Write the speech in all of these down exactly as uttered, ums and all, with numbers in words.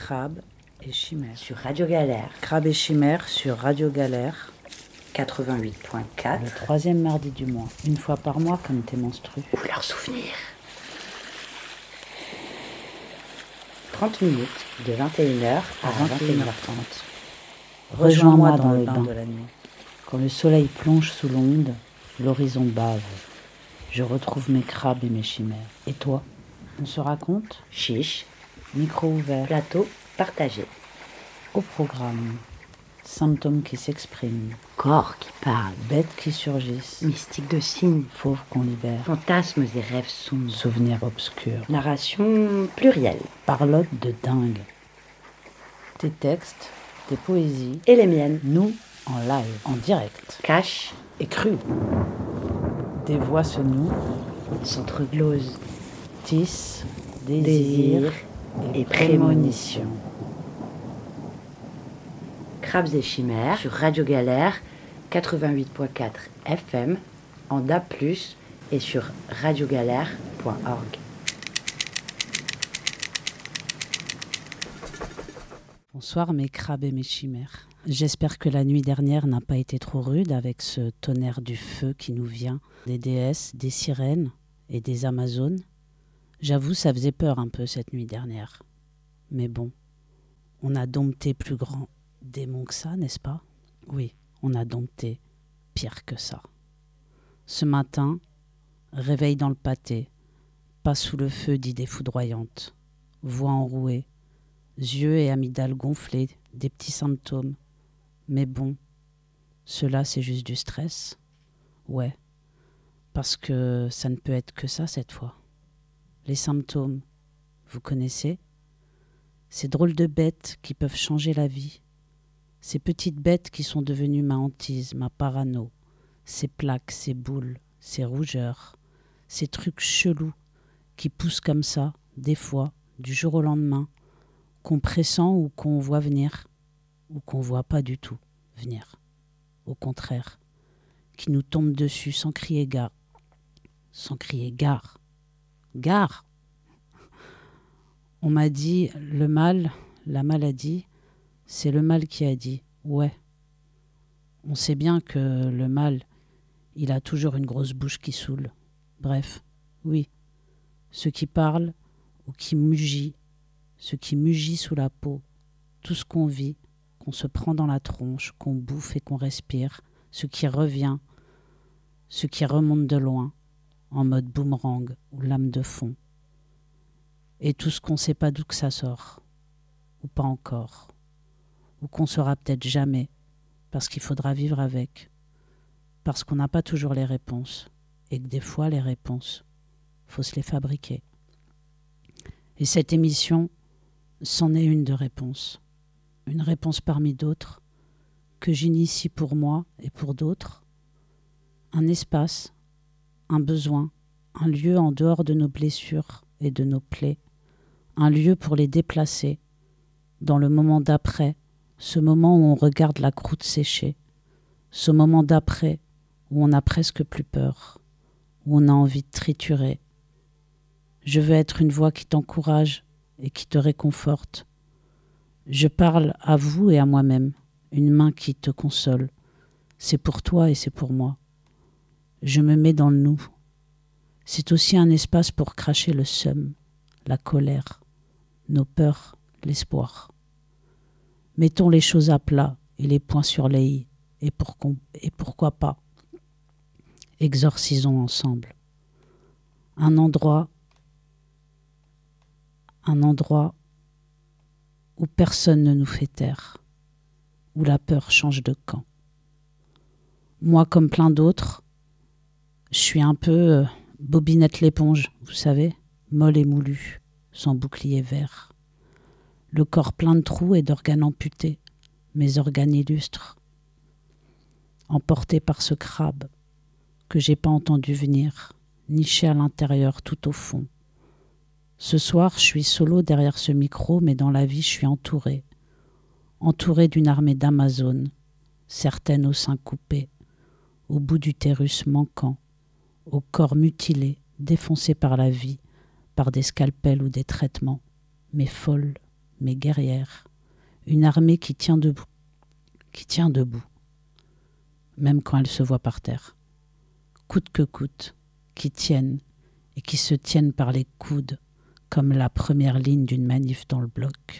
Crabe et Chimère. Sur Radio Galère. Crabe et Chimère sur Radio Galère. quatre-vingt-huit point quatre. Le troisième mardi du mois. Une fois par mois comme tes menstrues. Ou leurs souvenirs. trente minutes de vingt et une heures à vingt et une heures trente. Rejoins-moi dans, dans le bain, bain de la nuit. Quand le soleil plonge sous l'onde, l'horizon bave. Je retrouve mes crabes et mes chimères. Et toi, on se raconte ? Chiche. Micro ouvert. Plateau partagé. Au programme. Symptômes qui s'expriment. Corps qui parle. Bêtes qui surgissent. Mystique de signes. Fauves qu'on libère. Fantasmes et rêves sombres. Souvenirs obscurs. Narration plurielle. Parlotte de dingue. Tes textes, tes poésies. Et les miennes. Nous, en live, en direct. Cash et cru. Des voix se nouent. S'entreglosent. Tissent. Désir, Désir et, et prémonition. prémonition. Crabes et Chimères sur Radio Galère quatre-vingt-huit point quatre F M en D A B plus, et sur radio galère point org. Bonsoir mes crabes et mes chimères. J'espère que la nuit dernière n'a pas été trop rude avec ce tonnerre du feu qui nous vient des déesses, des sirènes et des amazones. J'avoue, ça faisait peur un peu cette nuit dernière. Mais bon, on a dompté plus grand démon que ça, n'est-ce pas ? Oui, on a dompté pire que ça. Ce matin, réveil dans le pâté, pas sous le feu d'idées foudroyantes, voix enrouée, yeux et amygdales gonflés, des petits symptômes. Mais bon, cela c'est juste du stress. Ouais, parce que ça ne peut être que ça cette fois. Les symptômes, vous connaissez ? Ces drôles de bêtes qui peuvent changer la vie. Ces petites bêtes qui sont devenues ma hantise, ma parano. Ces plaques, ces boules, ces rougeurs. Ces trucs chelous qui poussent comme ça, des fois, du jour au lendemain, qu'on pressent ou qu'on voit venir, ou qu'on voit pas du tout venir. Au contraire, qui nous tombent dessus sans crier gare. Sans crier gare. Gare. On m'a dit, le mal, la maladie, c'est le mal qui a dit, ouais. On sait bien que le mal, il a toujours une grosse bouche qui saoule. Bref, oui, ce qui parle ou qui mugit, ce qui mugit sous la peau, tout ce qu'on vit, qu'on se prend dans la tronche, qu'on bouffe et qu'on respire, ce qui revient, ce qui remonte de loin, en mode boomerang ou lame de fond. Et tout ce qu'on ne sait pas d'où que ça sort, ou pas encore, ou qu'on saura peut-être jamais, parce qu'il faudra vivre avec, parce qu'on n'a pas toujours les réponses, et que des fois les réponses, faut se les fabriquer. Et cette émission, c'en est une de réponse, une réponse parmi d'autres, que j'initie pour moi et pour d'autres, un espace, un besoin, un lieu en dehors de nos blessures et de nos plaies, un lieu pour les déplacer, dans le moment d'après, ce moment où on regarde la croûte sécher, ce moment d'après où on n'a presque plus peur, où on a envie de triturer. Je veux être une voix qui t'encourage et qui te réconforte. Je parle à vous et à moi-même, une main qui te console. C'est pour toi et c'est pour moi. Je me mets dans le nous. C'est aussi un espace pour cracher le seum, la colère, nos peurs, l'espoir. Mettons les choses à plat et les points sur les i, et, pour et pourquoi pas. Exorcisons ensemble. Un endroit, un endroit où personne ne nous fait taire, où la peur change de camp. Moi, comme plein d'autres, je suis un peu euh, Bobinette l'éponge, vous savez, molle et moulue, sans bouclier vert. Le corps plein de trous et d'organes amputés, mes organes illustres. Emporté par ce crabe que j'ai pas entendu venir, niché à l'intérieur tout au fond. Ce soir, je suis solo derrière ce micro, mais dans la vie, je suis entouré. Entouré d'une armée d'Amazones, certaines au sein coupé, au bout d'utérus manquant, au corps mutilé, défoncé par la vie, par des scalpels ou des traitements, mais folles, mais guerrière. Une armée qui tient debout, qui tient debout, même quand elle se voit par terre. Coûte que coûte, qui tiennent et qui se tiennent par les coudes, comme la première ligne d'une manif dans le bloc.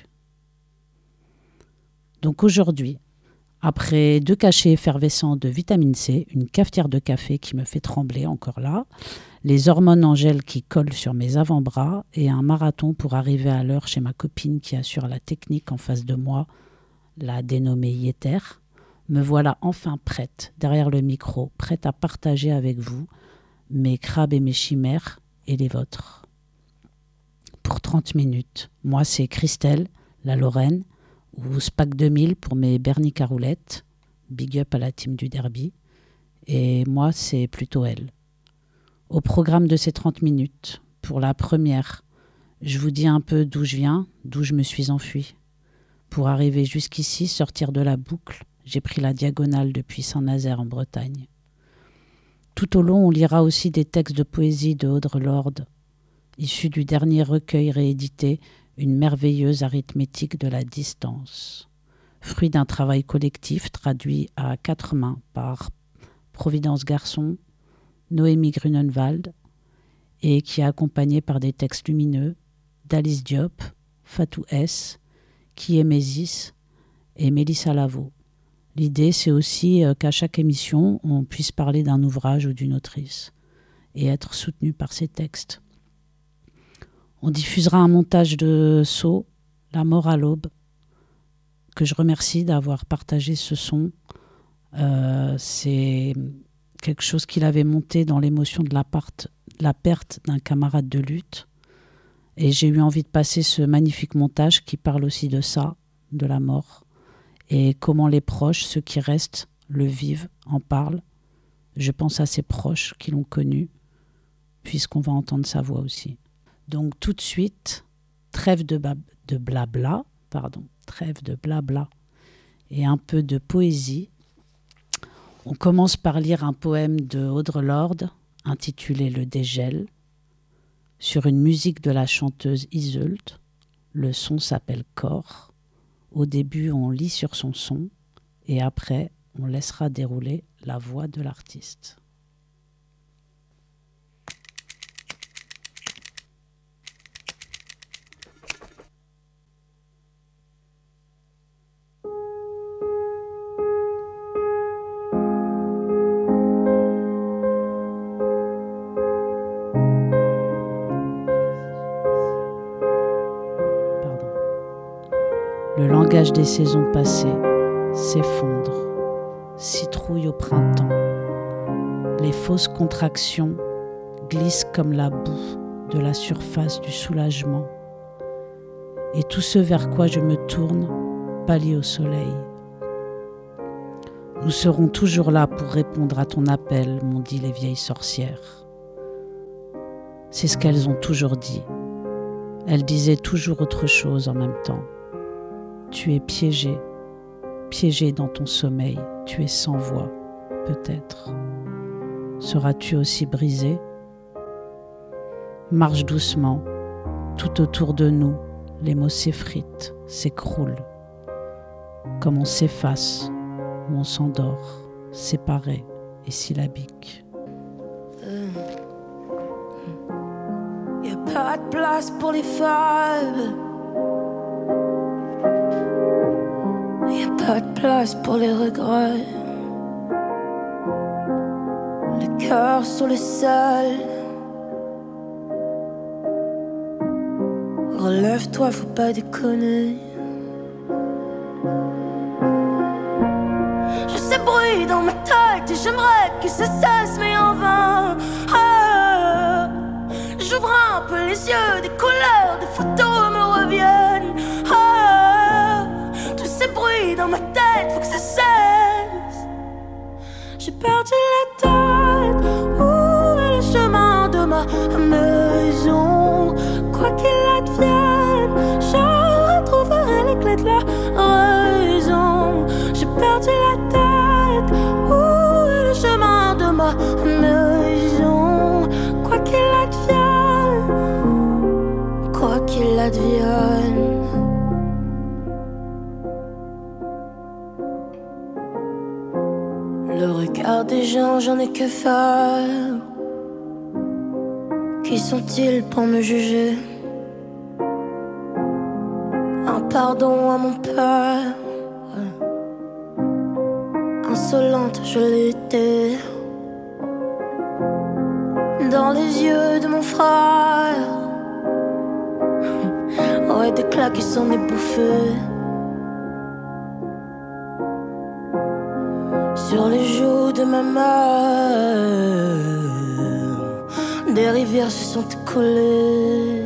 Donc aujourd'hui, après deux cachets effervescents de vitamine C, une cafetière de café qui me fait trembler encore là, les hormones en gel qui collent sur mes avant-bras et un marathon pour arriver à l'heure chez ma copine qui assure la technique en face de moi, la dénommée Yéter, me voilà enfin prête, derrière le micro, prête à partager avec vous mes crabes et mes chimères et les vôtres. Pour trente minutes, moi c'est Christelle, la Lorraine, ou Spac deux mille pour mes Bernie Caroulettes, big up à la team du derby, et moi c'est plutôt elle. Au programme de ces trente minutes, pour la première, je vous dis un peu d'où je viens, d'où je me suis enfuie. Pour arriver jusqu'ici, sortir de la boucle, j'ai pris la diagonale depuis Saint-Nazaire en Bretagne. Tout au long, on lira aussi des textes de poésie de Audre Lorde, issus du dernier recueil réédité, Une merveilleuse arithmétique de la distance, fruit d'un travail collectif traduit à quatre mains par Providence Garçon, Noémie Grunenwald, et qui est accompagné par des textes lumineux d'Alice Diop, Fatou S, Kiemésis et Mélissa Lavo. L'idée, c'est aussi qu'à chaque émission, on puisse parler d'un ouvrage ou d'une autrice et être soutenu par ces textes. On diffusera un montage de Sceaux, La mort à l'aube, que je remercie d'avoir partagé ce son. Euh, c'est quelque chose qu'il avait monté dans l'émotion de la, part, de la perte d'un camarade de lutte. Et j'ai eu envie de passer ce magnifique montage qui parle aussi de ça, de la mort, et comment les proches, ceux qui restent, le vivent, en parlent. Je pense à ses proches qui l'ont connu, puisqu'on va entendre sa voix aussi. Donc tout de suite, trêve de, bab- de blabla, pardon, trêve de blabla et un peu de poésie. On commence par lire un poème de Audre Lorde intitulé Le dégel, sur une musique de la chanteuse Iseult. Le son s'appelle Corps. Au début, on lit sur son son et après, on laissera dérouler la voix de l'artiste. Le langage des saisons passées s'effondre, citrouille au printemps. Les fausses contractions glissent comme la boue de la surface du soulagement. Et tout ce vers quoi je me tourne pâlit au soleil. Nous serons toujours là pour répondre à ton appel, m'ont dit les vieilles sorcières. C'est ce qu'elles ont toujours dit. Elles disaient toujours autre chose en même temps. Tu es piégé, piégé dans ton sommeil, tu es sans voix, peut-être. Seras-tu aussi brisé ? Marche doucement, tout autour de nous, les mots s'effritent, s'écroulent. Comme on s'efface, ou on s'endort, séparé et syllabique. Y a pas de place pour les fables. Y'a pas de place pour les regrets. Le cœur sur le sol. Relève-toi, faut pas déconner. Je sais bruit dans ma tête et j'aimerais que ça cesse, mais en vain. Ah, j'ouvre un peu les yeux, des couleurs, des photos me reviennent. Ah, tous ces bruits dans ma tête, faut que ça cesse. J'ai perdu la tête. Où est le chemin de ma maison? Quoi qu'il advienne, je retrouverai les clés de la raison. J'ai perdu la tête. Où est le chemin de ma maison? Quoi qu'il advienne, quoi qu'il advienne. Le regard des gens, j'en ai que faire. Qui sont-ils pour me juger? Un pardon à mon père. Insolente, je l'étais. Dans les yeux de mon frère. Ouais, des claques qui s'en est bouffé. Sur les joues de ma mère, des rivières se sont écoulées.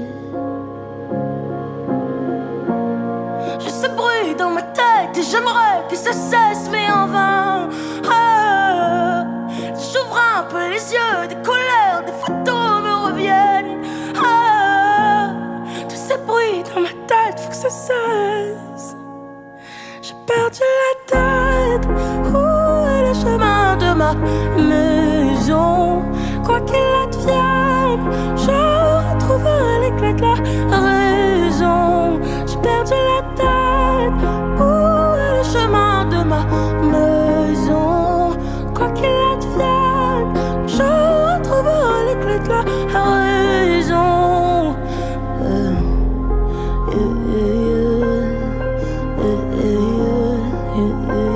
J'ai ce bruit dans ma tête et j'aimerais que ça cesse, mais en vain. Ah, j'ouvre un peu les yeux, des colères, des photos me reviennent. Ah, tous ces bruits dans ma tête, faut que ça cesse. J'ai perdu la tête. Où est le chemin de ma maison? Quoi qu'il advienne, je retrouverai l'éclat de la raison. J'ai perdu la tête. Où est le chemin de ma maison? Quoi qu'il advienne, je retrouverai l'éclat de la raison. euh, euh, euh, euh, euh, euh, euh.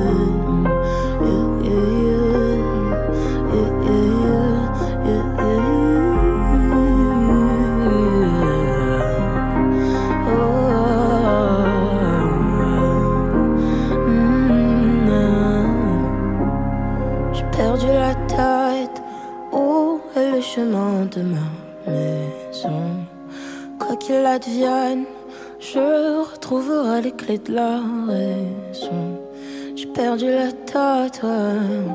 Chemin de ma maison, quoi qu'il advienne, je retrouverai les clés de la raison. J'ai perdu la tête, ouais.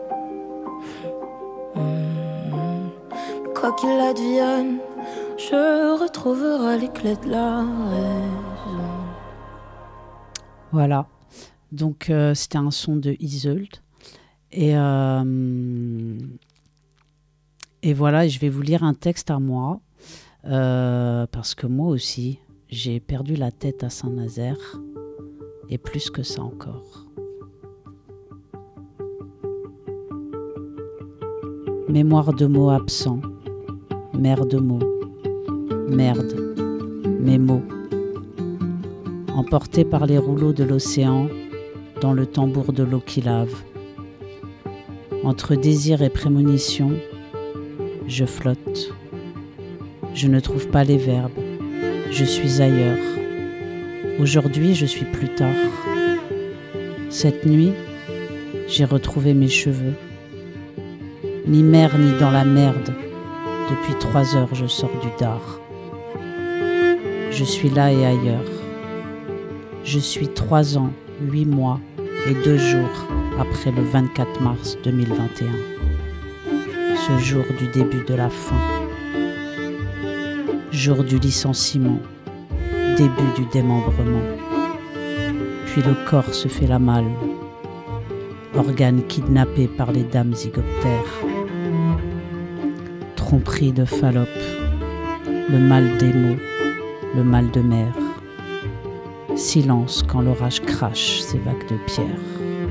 Mmh. Quoi qu'il advienne, je retrouverai les clés de la raison. Voilà, donc euh, c'était un son de Isolde. Et euh, Et voilà, je vais vous lire un texte à moi, euh, parce que moi aussi, j'ai perdu la tête à Saint-Nazaire, et plus que ça encore. Mémoire de mots absents, mer de mots, merde, mes mots. Emportés par les rouleaux de l'océan, dans le tambour de l'eau qui lave. Entre désir et prémonition, je flotte. Je ne trouve pas les verbes. Je suis ailleurs. Aujourd'hui, je suis plus tard. Cette nuit, j'ai retrouvé mes cheveux. Ni mer ni dans la merde. Depuis trois heures, je sors du dard. Je suis là et ailleurs. Je suis trois ans, huit mois et deux jours après le vingt-quatre mars deux mille vingt et un. Ce jour du début de la fin, jour du licenciement, début du démembrement. Puis le corps se fait la malle, organe kidnappé par les dames zygoptères. Tromperie de Fallope, le mal des mots, le mal de mer. Silence quand l'orage crache ses vagues de pierre.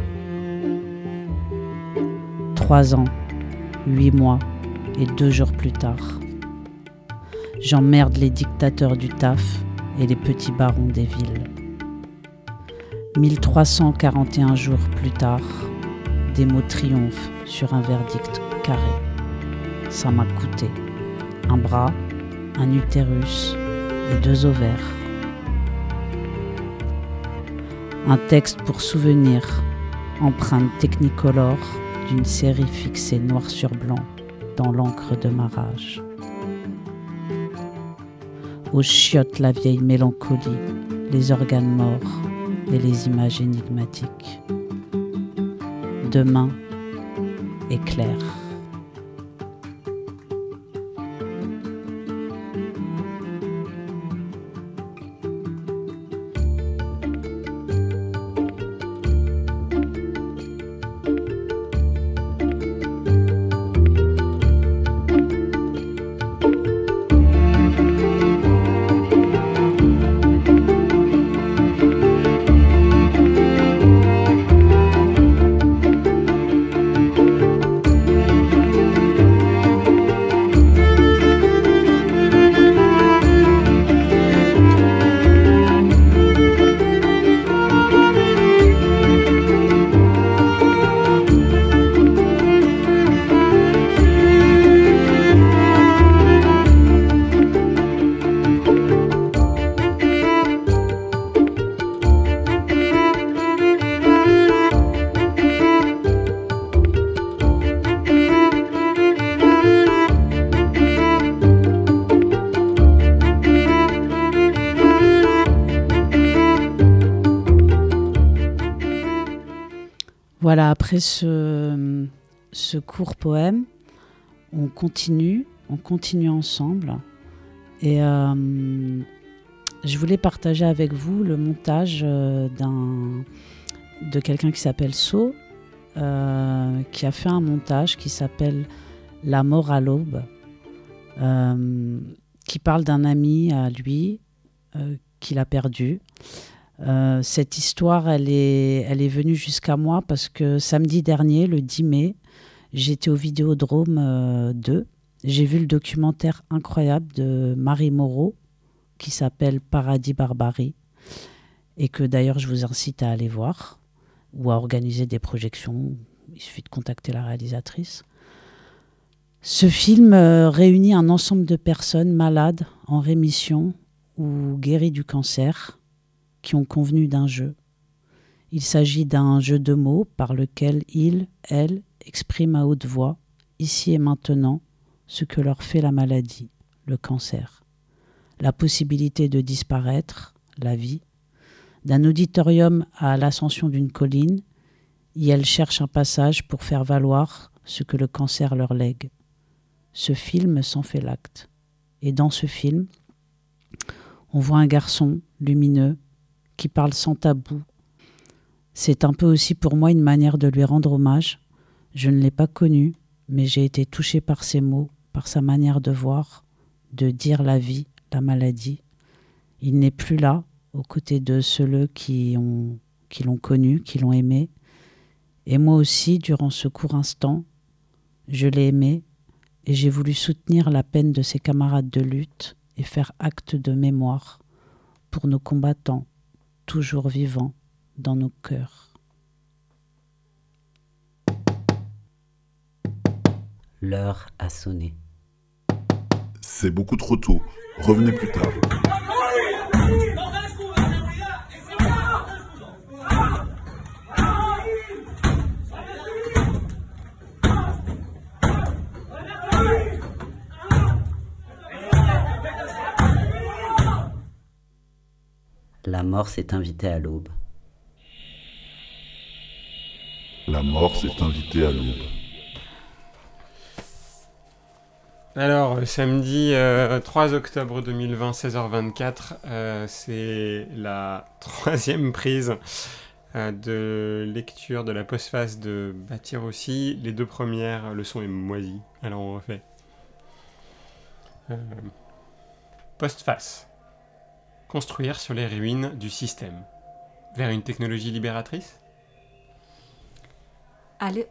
Trois ans, huit mois et deux jours plus tard, j'emmerde les dictateurs du taf et les petits barons des villes. mille trois cent quarante et un jours plus tard, des mots triomphent sur un verdict carré. Ça m'a coûté un bras, un utérus et deux ovaires. Un texte pour souvenir, empreinte technicolore d'une série fixée noir sur blanc dans l'encre de ma rage. Aux chiottes la vieille mélancolie, les organes morts et les images énigmatiques. Demain est clair. Voilà, après ce, ce court poème, on continue, on continue ensemble. Et euh, je voulais partager avec vous le montage euh, d'un, de quelqu'un qui s'appelle So, euh, qui a fait un montage qui s'appelle « La mort à l'aube euh, », qui parle d'un ami à lui euh, qu'il a perdu. Euh, cette histoire, elle est, elle est venue jusqu'à moi parce que samedi dernier, le dix mai, j'étais au Vidéodrome euh, deux. J'ai vu le documentaire incroyable de Marie Moreau qui s'appelle Paradis Barbarie et que d'ailleurs je vous incite à aller voir ou à organiser des projections. Il suffit de contacter la réalisatrice. Ce film euh, réunit un ensemble de personnes malades, en rémission ou guéries du cancer, qui ont convenu d'un jeu. Il s'agit d'un jeu de mots par lequel ils, elles, expriment à haute voix, ici et maintenant, ce que leur fait la maladie, le cancer. La possibilité de disparaître, la vie, d'un auditorium à l'ascension d'une colline, et elles cherchent un passage pour faire valoir ce que le cancer leur lègue. Ce film s'en fait l'acte. Et dans ce film, on voit un garçon lumineux, qui parle sans tabou. C'est un peu aussi pour moi une manière de lui rendre hommage. Je ne l'ai pas connu, mais j'ai été touchée par ses mots, par sa manière de voir, de dire la vie, la maladie. Il n'est plus là, aux côtés de ceux qui, ont, qui l'ont connu, qui l'ont aimé. Et moi aussi, durant ce court instant, je l'ai aimé et j'ai voulu soutenir la peine de ses camarades de lutte et faire acte de mémoire pour nos combattants, toujours vivant dans nos cœurs. L'heure a sonné. C'est beaucoup trop tôt. Revenez plus tard. La mort s'est invitée à l'aube. La mort s'est invitée à l'aube. Alors, samedi euh, trois octobre deux mille vingt, seize heures vingt-quatre, euh, c'est la troisième prise euh, de lecture de la postface de Bâtir aussi. Les deux premières, le son est moisi. Alors, on refait. Euh, postface. Construire sur les ruines du système. Vers une technologie libératrice ? Allez.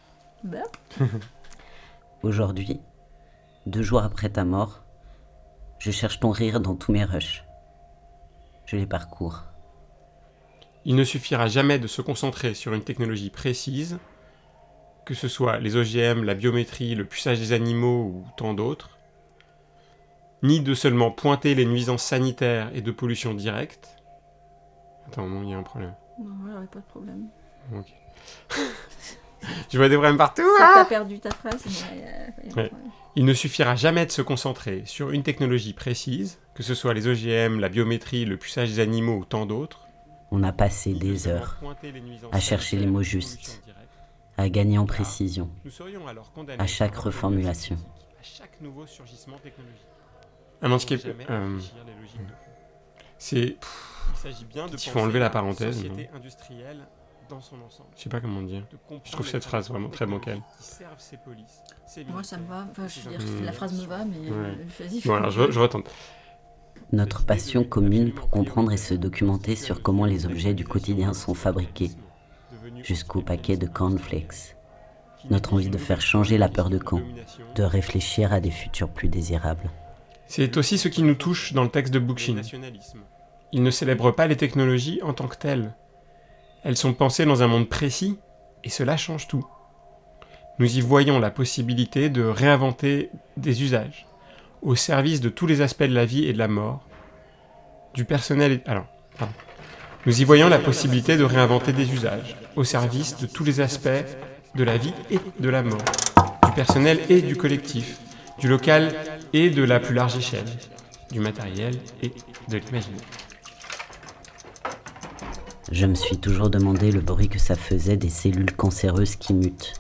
Aujourd'hui, deux jours après ta mort, je cherche ton rire dans tous mes rushs. Je les parcours. Il ne suffira jamais de se concentrer sur une technologie précise, que ce soit les O G M, la biométrie, le puçage des animaux ou tant d'autres, ni de seulement pointer les nuisances sanitaires et de pollution directe. Attends, non, il y a un problème. Non, il n'y aurait pas de problème. Ok. Tu vois des problèmes partout, Ça, hein ? t'as perdu ta phrase, mais il y a, il y a Ouais. Il ne suffira jamais de se concentrer sur une technologie précise, que ce soit les O G M, la biométrie, le puçage des animaux ou tant d'autres. On a passé des heures à chercher les mots justes, à gagner en précision, à chaque reformulation. À chaque nouveau surgissement technologique. Un handicap. Euh, c'est. Il faut enlever la parenthèse. Dans son ensemble. Je sais pas comment dire. Je trouve cette phrase vraiment très bancale. Moi, ça me va. Enfin, je veux dire, mmh. la phrase me va, mais ouais. vas-y. Bon, alors je, je retente. Notre passion commune pour comprendre et se documenter sur comment les objets du quotidien sont fabriqués, jusqu'au paquet de cornflakes. Notre envie de faire changer la peur de camp, de réfléchir à des futurs plus désirables. C'est aussi ce qui nous touche dans le texte de Bookchin. Il ne célèbre pas les technologies en tant que telles. Elles sont pensées dans un monde précis, et cela change tout. Nous y voyons la possibilité de réinventer des usages, au service de tous les aspects de la vie et de la mort, du personnel et... Alors, pardon. Nous y voyons la possibilité de réinventer des usages, au service de tous les aspects de la vie et de la mort, du personnel et du collectif, du local et de la plus large échelle, du matériel et de l'imaginaire. Je me suis toujours demandé le bruit que ça faisait des cellules cancéreuses qui mutent.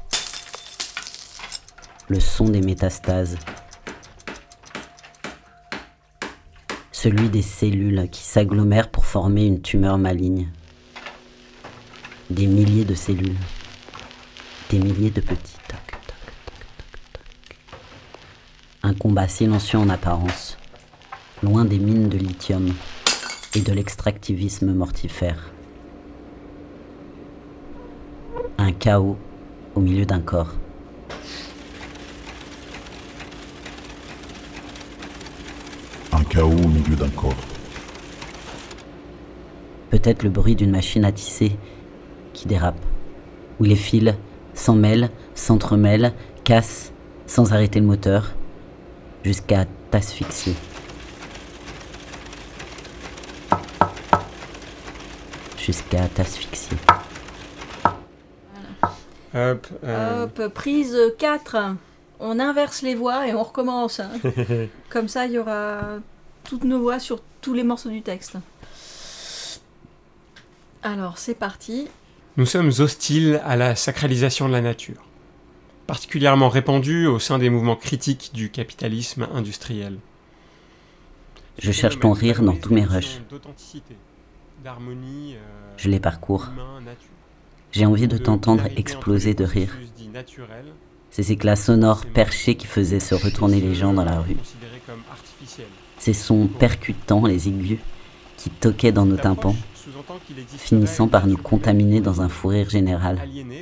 Le son des métastases. Celui des cellules qui s'agglomèrent pour former une tumeur maligne. Des milliers de cellules. Des milliers de petits toc, toc, toc, toc, toc. Un combat silencieux en apparence, loin des mines de lithium et de l'extractivisme mortifère. Un chaos au milieu d'un corps. Un chaos au milieu d'un corps. Peut-être le bruit d'une machine à tisser qui dérape, où les fils s'emmêlent, s'entremêlent, cassent sans arrêter le moteur, jusqu'à t'asphyxier. Jusqu'à t'asphyxier. Hop, euh... Hop, prise quatre. On inverse les voix et on recommence. Hein. Comme ça, il y aura toutes nos voix sur tous les morceaux du texte. Alors, c'est parti. Nous sommes hostiles à la sacralisation de la nature, particulièrement répandue au sein des mouvements critiques du capitalisme industriel. Je cherche ton rire dans tous mes rushs. Je les parcours. J'ai envie de t'entendre exploser de rire. Ces éclats sonores perchés qui faisaient se retourner les gens dans la rue. Ces sons percutants, les aigus, qui toquaient dans nos tympans, finissant par nous contaminer dans un fou rire général.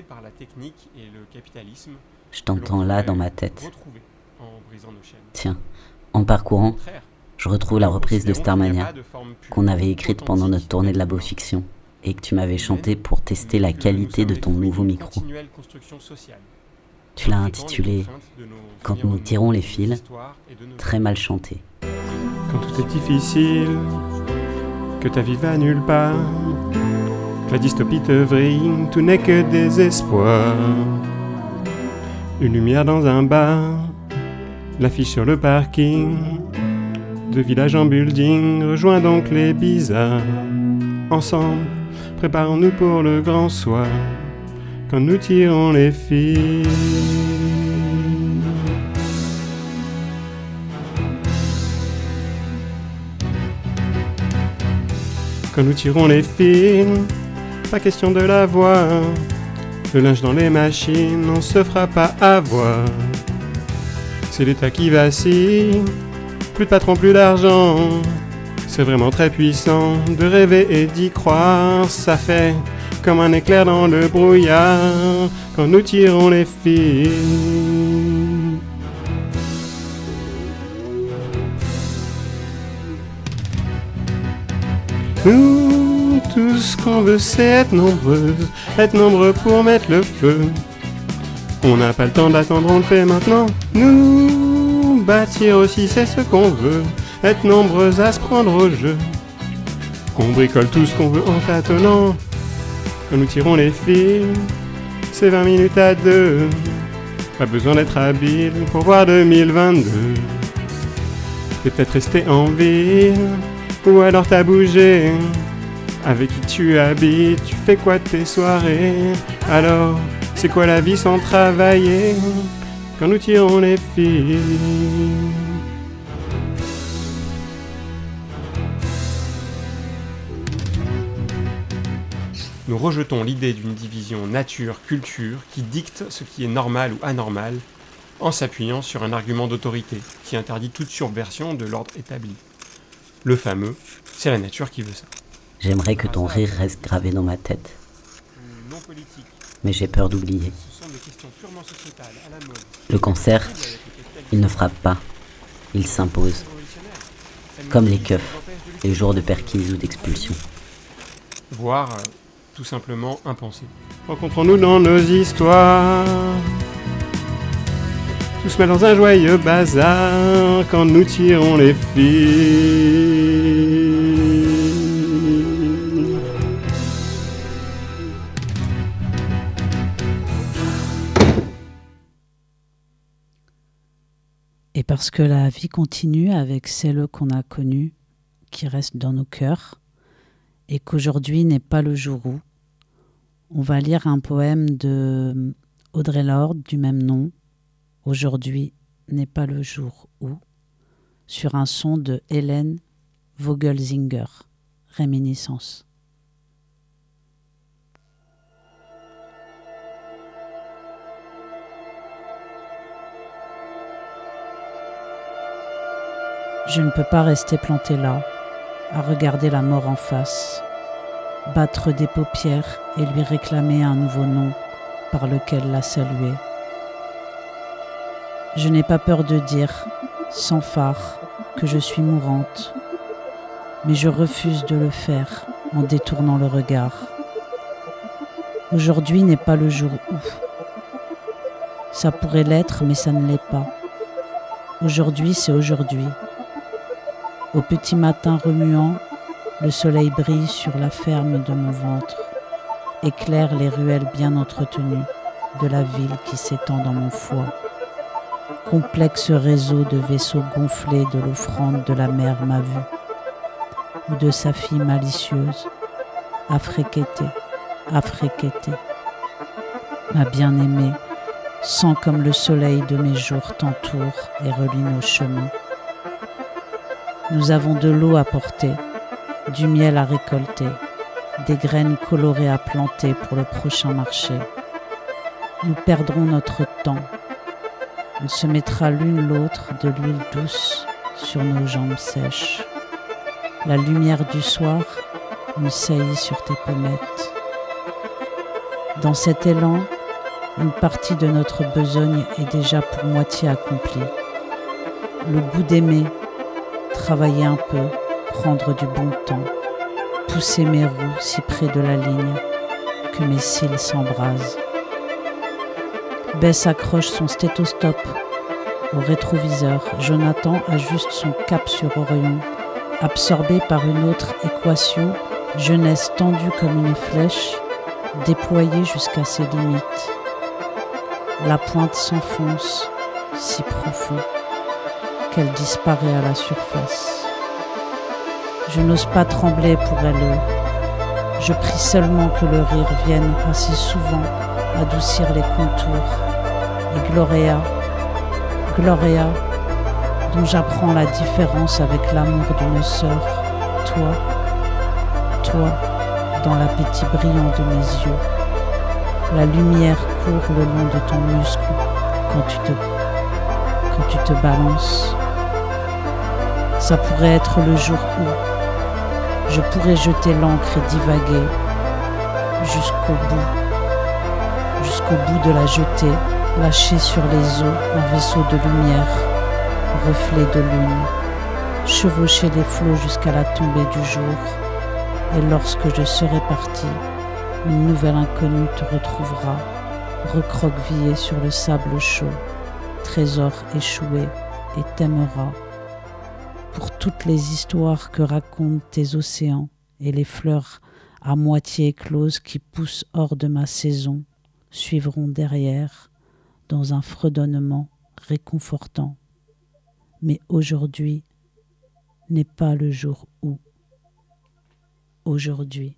Je t'entends là dans ma tête. Tiens, en parcourant, je retrouve la reprise de Starmania qu'on avait écrite pendant notre tournée de la Beau-Fiction et que tu m'avais chantée pour tester la qualité de ton nouveau micro. Tu l'as intitulé « Quand nous tirons les fils », très mal chanté. Quand tout est difficile, que ta vie va nulle part, que la dystopie te vrille, tout n'est que désespoir. Une lumière dans un bar, l'affiche sur le parking, de village en building, rejoins donc les bizarres. Ensemble, préparons-nous pour le grand soir, quand nous tirons les fils. Quand nous tirons les fils, pas question de la voir. Le linge dans les machines, on se fera pas avoir. C'est l'État qui vacille, plus de patron, plus d'argent. C'est vraiment très puissant de rêver et d'y croire. Ça fait comme un éclair dans le brouillard quand nous tirons les fils. Nous, tout ce qu'on veut, c'est être nombreux, être nombreux pour mettre le feu. On n'a pas le temps d'attendre, on le fait maintenant. Nous, bâtir aussi, c'est ce qu'on veut, être nombreux à se prendre au jeu. Qu'on bricole tout ce qu'on veut en tâtonnant. Quand nous tirons les fils, c'est vingt minutes à deux. Pas besoin d'être habile pour voir deux mille vingt-deux. T'es peut-être resté en ville, ou alors t'as bougé. Avec qui tu habites, tu fais quoi de tes soirées? Alors, c'est quoi la vie sans travailler? Quand nous tirons les fils. Nous rejetons l'idée d'une division nature-culture qui dicte ce qui est normal ou anormal en s'appuyant sur un argument d'autorité qui interdit toute subversion de l'ordre établi. Le fameux « c'est la nature qui veut ça ». J'aimerais que ton rire reste gravé dans ma tête. Mais j'ai peur d'oublier. Le cancer, il ne frappe pas, il s'impose. Comme les keufs, les jours de perquise ou d'expulsion. Voire, euh, tout simplement, impensé. Rencontrons-nous dans nos histoires. Tout se met dans un joyeux bazar quand nous tirons les fils. Et parce que la vie continue avec celle qu'on a connue, qui reste dans nos cœurs, et qu'aujourd'hui n'est pas le jour où. On va lire un poème de Audre Lorde du même nom, Aujourd'hui n'est pas le jour où, sur un son de Hélène Vogelsinger, Réminiscence. Je ne peux pas rester planté là, à regarder la mort en face, battre des paupières et lui réclamer un nouveau nom par lequel la saluer. Je n'ai pas peur de dire, sans phare, que je suis mourante, mais je refuse de le faire en détournant le regard. Aujourd'hui n'est pas le jour où. Ça pourrait l'être, mais ça ne l'est pas. Aujourd'hui, c'est aujourd'hui. Au petit matin remuant, le soleil brille sur la ferme de mon ventre, éclaire les ruelles bien entretenues de la ville qui s'étend dans mon foie. Complexe réseau de vaisseaux gonflés de l'offrande de la mer m'a vu, ou de sa fille malicieuse, affréquétée, affréquétée. Ma bien-aimée, sent comme le soleil de mes jours t'entoure et relie nos chemins. Nous avons de l'eau à porter, du miel à récolter, des graines colorées à planter pour le prochain marché. Nous perdrons notre temps. On se mettra l'une l'autre de l'huile douce sur nos jambes sèches. La lumière du soir nous saillit sur tes pommettes. Dans cet élan, une partie de notre besogne est déjà pour moitié accomplie. Le goût d'aimer, travailler un peu, prendre du bon temps, pousser mes roues si près de la ligne que mes cils s'embrasent. Bess accroche son stéthoscope au rétroviseur. Jonathan ajuste son cap sur Orion, absorbé par une autre équation, jeunesse tendue comme une flèche, déployée jusqu'à ses limites. La pointe s'enfonce si profond qu'elle disparaît à la surface. Je n'ose pas trembler pour elle. Je prie seulement que le rire vienne assez souvent adoucir les contours. Et Gloria, Gloria, dont j'apprends la différence avec l'amour d'une sœur, toi, toi, dans l'appétit brillant de mes yeux. La lumière court le long de ton muscle quand tu te, quand tu te balances. Ça pourrait être le jour où je pourrais jeter l'encre et divaguer jusqu'au bout, jusqu'au bout de la jetée, lâcher sur les eaux un vaisseau de lumière, reflet de lune, chevaucher les flots jusqu'à la tombée du jour. Et lorsque je serai parti, une nouvelle inconnue te retrouvera, recroquevillée sur le sable chaud, trésor échoué, et t'aimera. Pour toutes les histoires que racontent tes océans et les fleurs à moitié écloses qui poussent hors de ma saison, suivront derrière dans un fredonnement réconfortant. Mais aujourd'hui n'est pas le jour où. Aujourd'hui.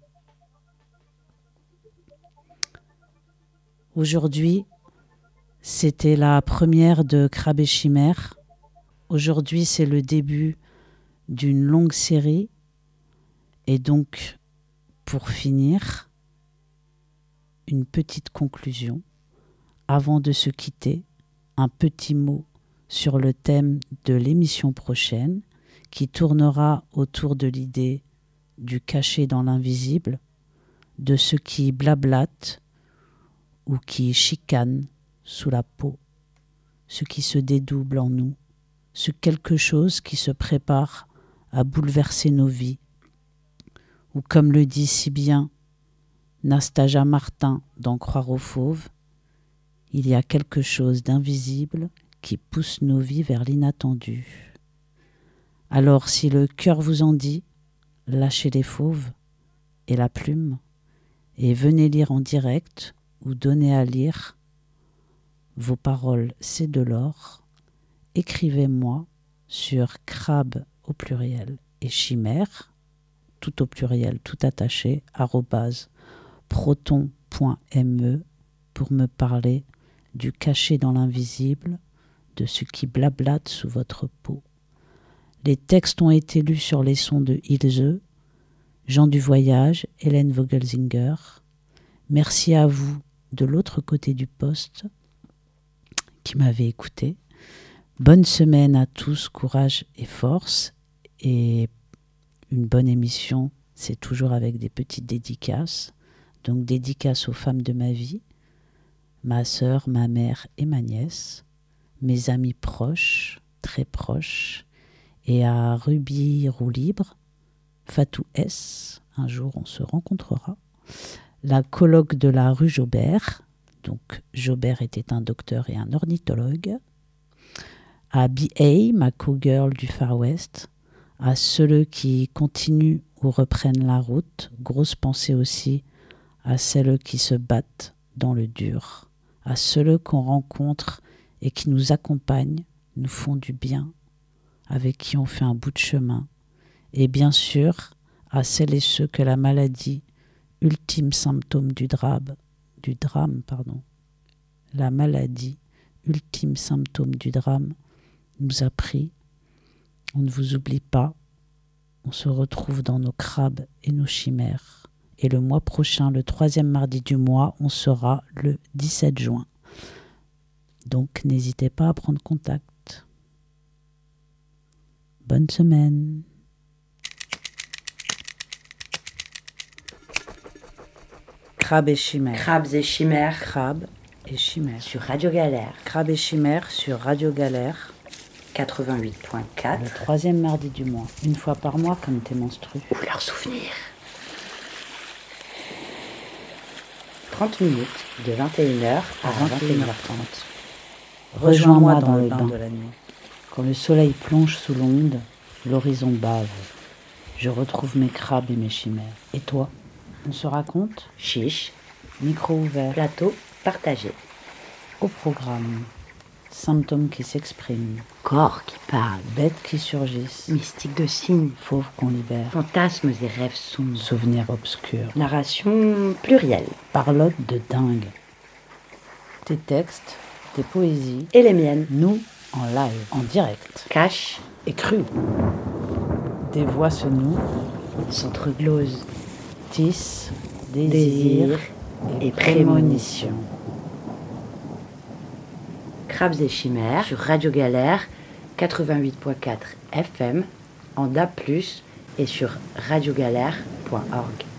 Aujourd'hui, c'était la première de Crabe et Chimère. Aujourd'hui, c'est le début d'une longue série. Et donc, pour finir, une petite conclusion. Avant de se quitter, un petit mot sur le thème de l'émission prochaine qui tournera autour de l'idée du caché dans l'invisible, de ce qui blablate ou qui chicane sous la peau, ce qui se dédouble en nous, ce quelque chose qui se prépare à bouleverser nos vies, ou comme le dit si bien Nastasia Martin dans Croire aux fauves, il y a quelque chose d'invisible qui pousse nos vies vers l'inattendu. Alors si le cœur vous en dit, lâchez les fauves et la plume et venez lire en direct ou donner à lire. Vos paroles, c'est de l'or. Écrivez-moi sur crabe au pluriel et chimère tout au pluriel, tout attaché, arobase proton point me pour me parler du caché dans l'invisible, de ce qui blablate sous votre peau. Les textes ont été lus sur les sons de Ilse, Jean du Voyage, Hélène Vogelsinger. Merci à vous de l'autre côté du poste qui m'avez écouté. Bonne semaine à tous, courage et force. Et une bonne émission, c'est toujours avec des petites dédicaces. Donc dédicaces aux femmes de ma vie, ma sœur, ma mère et ma nièce, mes amis proches, très proches, et à Ruby Roue Libre, Fatou S, un jour on se rencontrera, la coloc de la rue Jaubert, donc Jaubert était un docteur et un ornithologue, à B A, ma co-girl du Far West, à ceux qui continuent ou reprennent la route, grosse pensée aussi à celles qui se battent dans le dur, à ceux qu'on rencontre et qui nous accompagnent, nous font du bien, avec qui on fait un bout de chemin, et bien sûr à celles et ceux que la maladie, ultime symptôme du drame, du drame, pardon, la maladie, ultime symptôme du drame, nous a pris. On ne vous oublie pas, on se retrouve dans nos crabes et nos chimères. Et le mois prochain, le troisième mardi du mois, on sera le dix-sept juin. Donc n'hésitez pas à prendre contact. Bonne semaine. Crabes et chimères. Crabes et chimères. Crabes et chimères. Sur Radio Galère. Crabes et chimères sur Radio Galère. quatre-vingt-huit point quatre. Le troisième mardi du mois. Une fois par mois comme tes menstrues. Ou leurs souvenirs. trente minutes de vingt et une heures à vingt et une heures trente. Rejoins-moi dans le bain de la nuit. Quand le soleil plonge sous l'onde, l'horizon bave. Je retrouve mes crabes et mes chimères. Et toi, on se raconte ? Chiche. Micro ouvert. Plateau partagé. Au programme. Symptômes qui s'expriment. Corps qui parle. Bêtes qui surgissent. Mystique de signes. Fauves qu'on libère. Fantasmes et rêves sombres. Souvenirs obscurs. Narration plurielle. Parlotte de dingue. Tes textes, tes poésies. Et les miennes. Nous, en live, en direct. Cache et cru. Des voix se nouent. S'entreglosent. Tissent. Désir, Désir et, et prémonition. prémonition. Crabes et chimères sur Radio Galère quatre-vingt-huit point quatre F M en D A B plus, et sur radio galère point org.